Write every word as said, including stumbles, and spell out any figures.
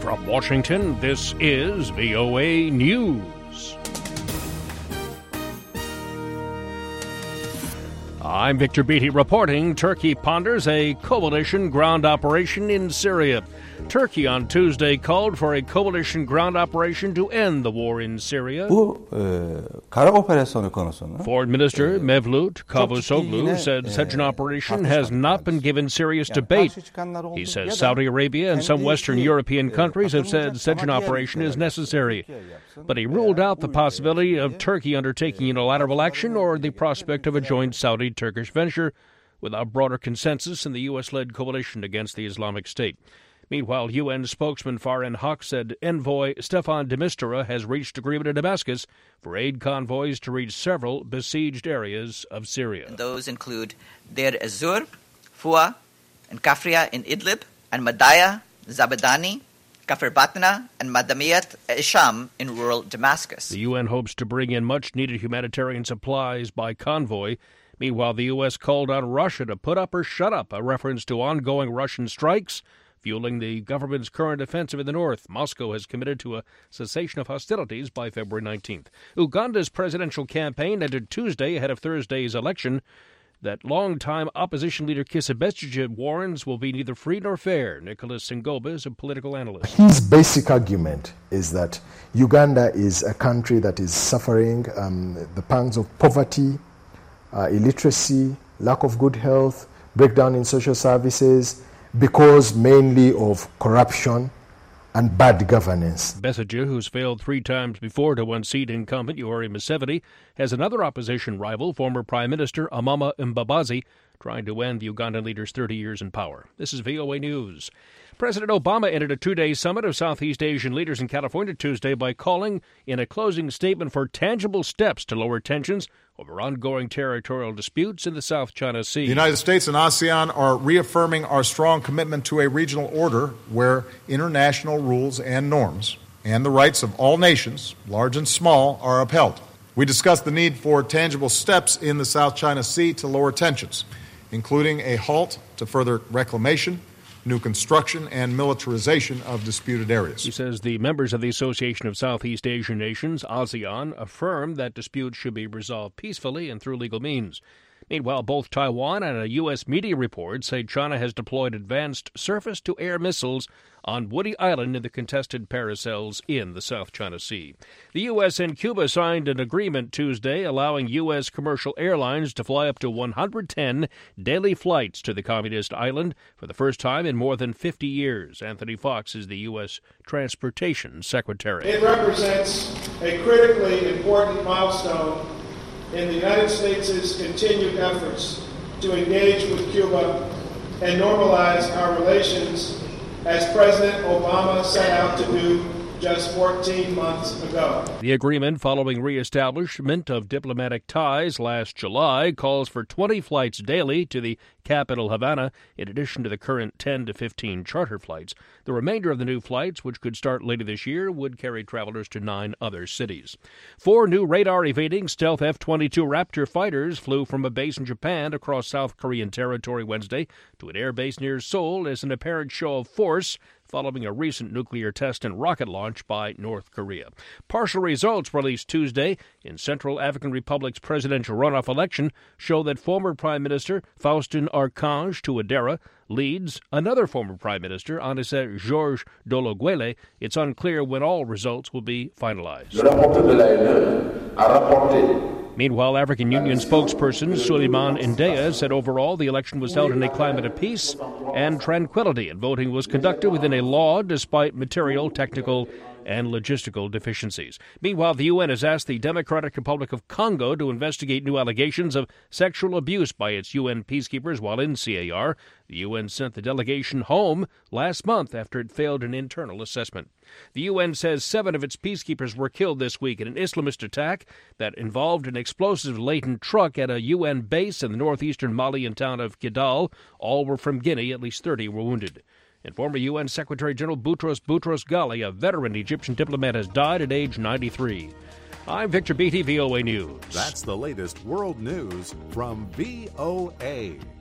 From Washington, this is V O A News. I'm Victor Beatty reporting Turkey ponders a coalition ground operation in Syria. Turkey on Tuesday called for a coalition ground operation to end the war in Syria. Bu e, kara operasyonu konusunu Foreign Minister Mevlut Cavusoglu said such an operation has not been given serious debate. He says Saudi Arabia and some Western European countries have said such an operation is necessary. But he ruled out the possibility of Turkey undertaking unilateral action or the prospect of a joint Saudi-Turkish venture without broader consensus in the U S-led coalition against the Islamic State. Meanwhile, U N spokesman Farhan Haq said envoy Stefan de Mistura has reached agreement in Damascus for aid convoys to reach several besieged areas of Syria. Those include Deir ez-Zur, Fua, and Kafria in Idlib, and Madaya, Zabadani, Kafir Batna, and Madamiyat Isham in rural Damascus. The U N hopes to bring in much-needed humanitarian supplies by convoy. Meanwhile, the U S called on Russia to put up or shut up, a reference to ongoing Russian strikes fueling the government's current offensive in the north. Moscow has committed to a cessation of hostilities by February nineteenth. Uganda's presidential campaign ended Tuesday ahead of Thursday's election. That longtime opposition leader Kizza Besigye warns will be neither free nor fair. Nicholas Singoba is a political analyst. His basic argument is that Uganda is a country that is suffering um, the pangs of poverty, uh, illiteracy, lack of good health, breakdown in social services, because mainly of corruption and bad governance. Besigye, who's failed three times before to unseat incumbent Yoweri Museveni, has another opposition rival, former Prime Minister Amama Mbabazi, trying to end the Ugandan leader's thirty years in power. This is V O A News. President Obama ended a two-day summit of Southeast Asian leaders in California Tuesday by calling in a closing statement for tangible steps to lower tensions over ongoing territorial disputes in the South China Sea. The United States and ASEAN are reaffirming our strong commitment to a regional order where international rules and norms and the rights of all nations, large and small, are upheld. We discussed the need for tangible steps in the South China Sea to lower tensions, including a halt to further reclamation, new construction, and militarization of disputed areas. He says the members of the Association of Southeast Asian Nations, ASEAN, affirm that disputes should be resolved peacefully and through legal means. Meanwhile, both Taiwan and a U S media report say China has deployed advanced surface-to-air missiles on Woody Island in the contested Paracels in the South China Sea. The U S and Cuba signed an agreement Tuesday allowing U S commercial airlines to fly up to one hundred ten daily flights to the communist island for the first time in more than fifty years. Anthony Fox is the U S Transportation Secretary. It represents a critically important milestone in the United States' continued efforts to engage with Cuba and normalize our relations as President Obama set out to do just fourteen months ago. The agreement, following reestablishment of diplomatic ties last July, calls for twenty flights daily to the capital, Havana, in addition to the current ten to fifteen charter flights. The remainder of the new flights, which could start later this year, would carry travelers to nine other cities. Four new radar-evading stealth F twenty-two Raptor fighters flew from a base in Japan across South Korean territory Wednesday to an air base near Seoul as an apparent show of force following a recent nuclear test and rocket launch by North Korea. Partial results released Tuesday in Central African Republic's presidential runoff election show that former Prime Minister Faustin Archange Touadera leads another former Prime Minister, Anicet Georges Dologuele. It's unclear when all results will be finalized. Meanwhile, African Union spokesperson Suleiman Indea said overall the election was held in a climate of peace and tranquility, and voting was conducted within a law despite material, technical, and logistical deficiencies. Meanwhile, the U N has asked the Democratic Republic of Congo to investigate new allegations of sexual abuse by its U N peacekeepers while in C A R. The U N sent the delegation home last month after it failed an internal assessment. The U N says seven of its peacekeepers were killed this week in an Islamist attack that involved an explosive-laden truck at a U N base in the northeastern Malian town of Kidal. All were from Guinea. At least thirty were wounded. And former U N Secretary-General Boutros Boutros-Ghali, a veteran Egyptian diplomat, has died at age ninety-three. I'm Victor Beatty, V O A News. That's the latest world news from V O A.